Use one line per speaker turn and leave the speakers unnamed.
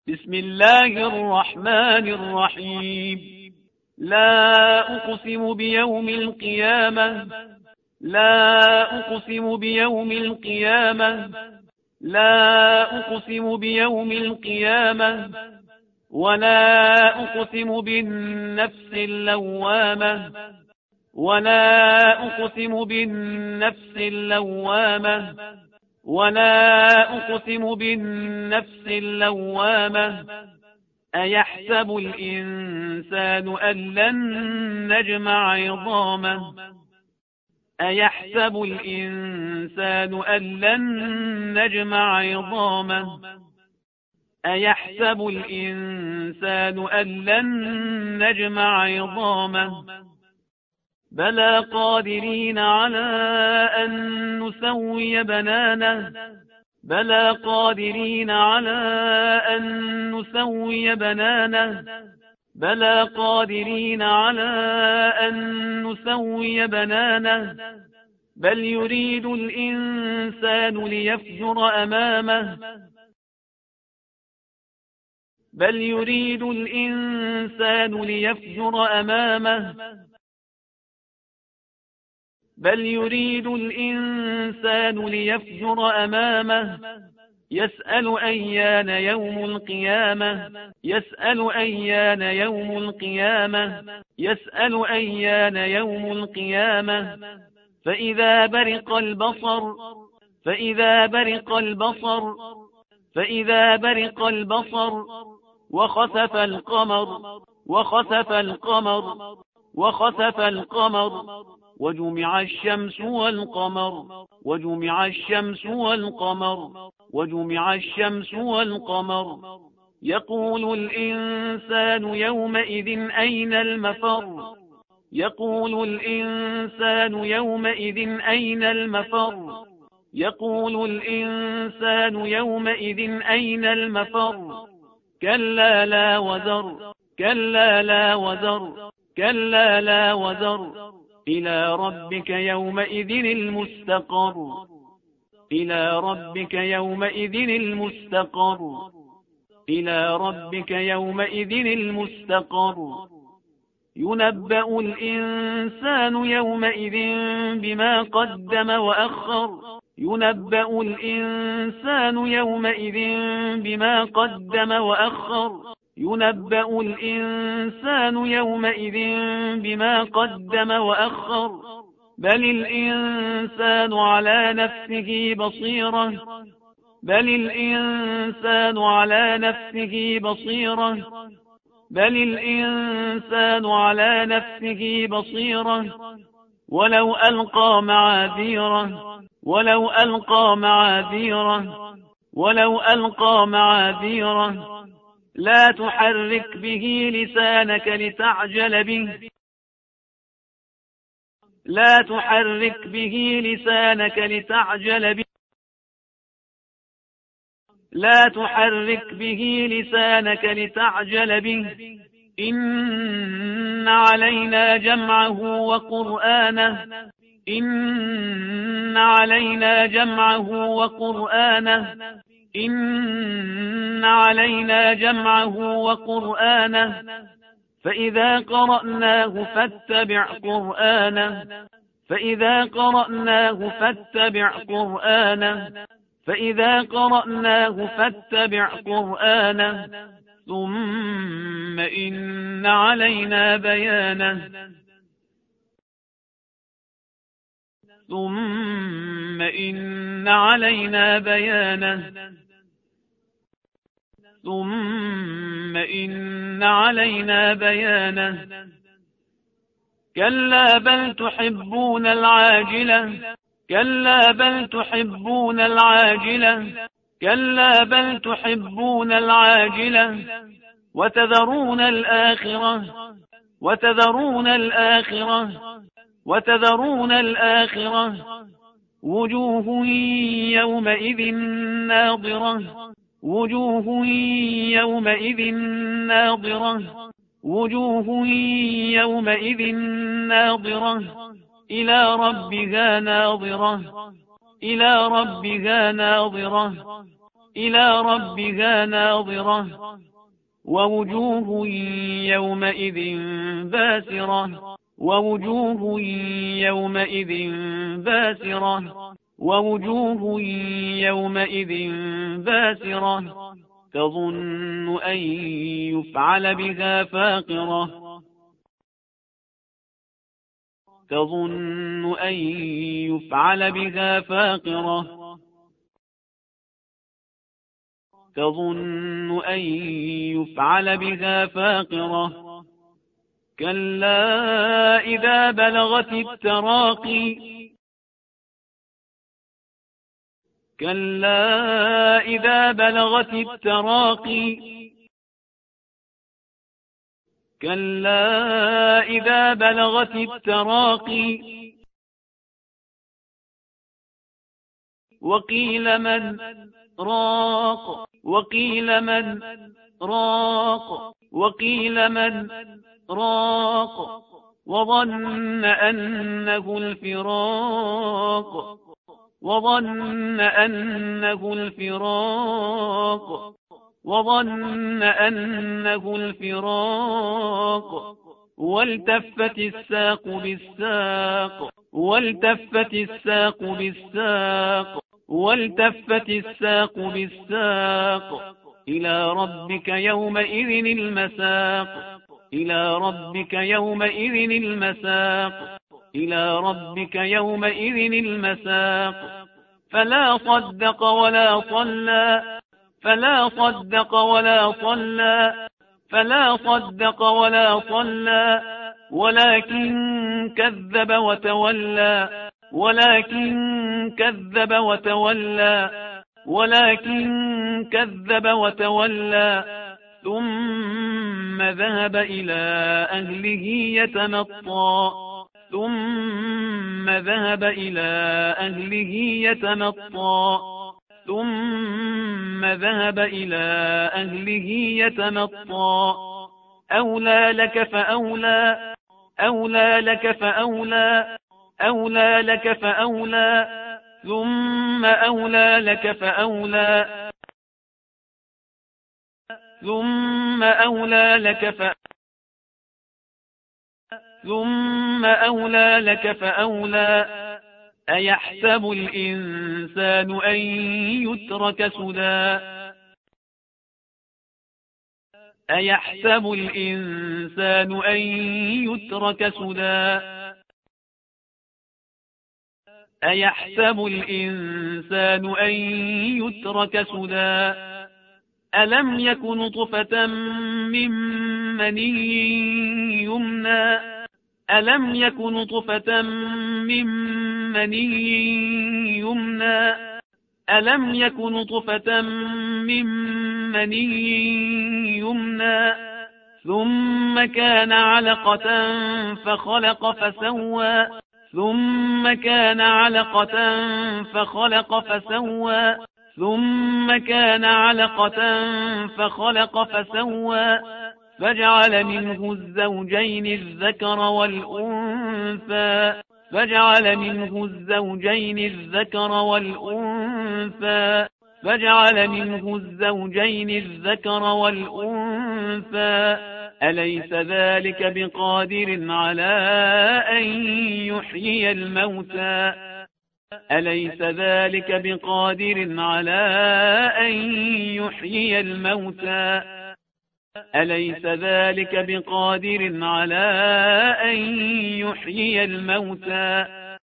بسم الله الرحمن الرحيم. لا أقسم بيوم القيامة. لا أقسم بيوم القيامة. لا أقسم بيوم القيامة. ولا أقسم بالنفس اللوامة. ولا أقسم بالنفس اللوامة. ولا أقسم بالنفس اللوامة. أيحسب الإنسان أن لن نجمع عظامه. أيحسب الإنسان أن لن نجمع عظامه. أيحسب الإنسان أن لن نجمع عظامه. بلى قادرين على أن نسوي بنانه. بلى قادرين على أن نسوي بنانه. بلى قادرين على أن نسوي بنانه. بل يريد الإنسان ليفجر أمامه. بل يريد الإنسان ليفجر أمامه. بل يريد الإنسان ليفجر أمامه. يسأل أيان يوم القيامة. يسأل أيان يوم القيامة. يسأل أيان يوم القيامة. فإذا برق البصر. فإذا برق البصر. فإذا برق البصر. وخسف القمر. وخسف القمر. وخسف القمر. وجمع الشمس والقمر. وجمع الشمس والقمر. وجمع الشمس والقمر. يقول الإنسان يومئذ أين المفر. يقول الإنسان يومئذ أين المفر. يقول الإنسان يومئذ أين المفر. كلا لا وزر. كلا لا وزر. كلا لا وزر. إلى ربك يومئذ المستقر. إلى ربك يومئذ المستقر. إلى ربك يومئذ المستقر. ينبأ الإنسان يومئذ بما قدم وأخر. ينبأ الإنسان يومئذ بما قدم وأخر. ينبأ الإنسان يومئذ بما قدم وأخر. بل الإنسان على نفسه بصيرة. بل الإنسان على نفسه بصيرة. بل الإنسان على نفسه بصيرة. ولو ألقى معاذيره. ولو ألقى معاذيره. ولو ألقى معاذيره. لا تحرك به لسانك لتعجل به. لا تحرك به لسانك لتعجل به. لا تحرك به لسانك لتعجل به. إن علينا جمعه وقرآنه. إن علينا جمعه وقرآنه. إن علينا جمعه وقرآنه. فإذا قرأناه فاتبع قرآنه. فإذا قرأناه فاتبع قرآنه. فإذا قرأناه فاتبع قرآنه. ثم إن علينا بيانه. ثم إن علينا بيانه. ثم إن علينا بيانه. كلا بل تحبون العاجلة. كلا بل تحبون العاجلة. كلا بل تحبون العاجلة. وتذرون الآخرة. وتذرون الآخرة. وتذرون الآخرة. وجوه يومئذ ناظرة. وجوه يومئذ ناظرة. وجوه يومئذ ناظرة. إلى ربها ناظرة. إلى ربها ناظرة. إلى ربها ناظرة ووجوه يومئذ باسرة ووجوه يومئذ باسرة ووجوه يومئذ باسرة تظن أن يفعل بها فاقرة تظن أن يفعل بها فاقرة تظن أن يفعل بها فاقرة كلا إذا بلغت التراقي كلا إذا بلغت التراقي كلا إذا بلغت التراقي وقيل من راق وقيل من راق وقيل من راق وظن أنه الفراق وظن أنه الفراق وظن أنه الفراق والتفت الساق بالساق والتفت الساق بالساق والتفت الساق بالساق إلى ربك يومئذ المساق إلى ربك يومئذ المساق إلى ربك يومئذ المساق فلا صدق ولا صلى فلا صدق ولا صلى فلا صدق ولا صلى ولكن كذب وتولى ولكن كذب وتولى ولكن كذب وتولى ثم ذهب إلى أهله يتمطى ثم ذهب إلى أهله يتمطى ثم ذهب إلى أهله يتمطى أولى لك فأولى أولى لك فأولى أولى لك فأولى ثم أولى لك فأولى ثم أولى لك فأولى ثم أولى لك فأولى أيحسب الإنسان أن يترك سدى أيحسب الإنسان أن يترك سدى أيحسب الإنسان أن يترك سدى ألم يك نطفة من مني يمنى ألم يك نطفة من مني يمنى ألم يك نطفة من مني يمنى ثم كان علقة فخلق فسوى ثم كان علقة فخلق فسوى ثم كان علقة فخلق فسوى فجعل منه الزوجين الذكر والأنثى فجعل منه الزوجين الذكر والأنثى فجعل منه الزوجين الذكر والأنثى أليس ذلك بقادر على أن يحيي الموتى أليس ذلك بقادر على أن يحيي الموتى أليس ذلك بقادر على أن يحيي الموتى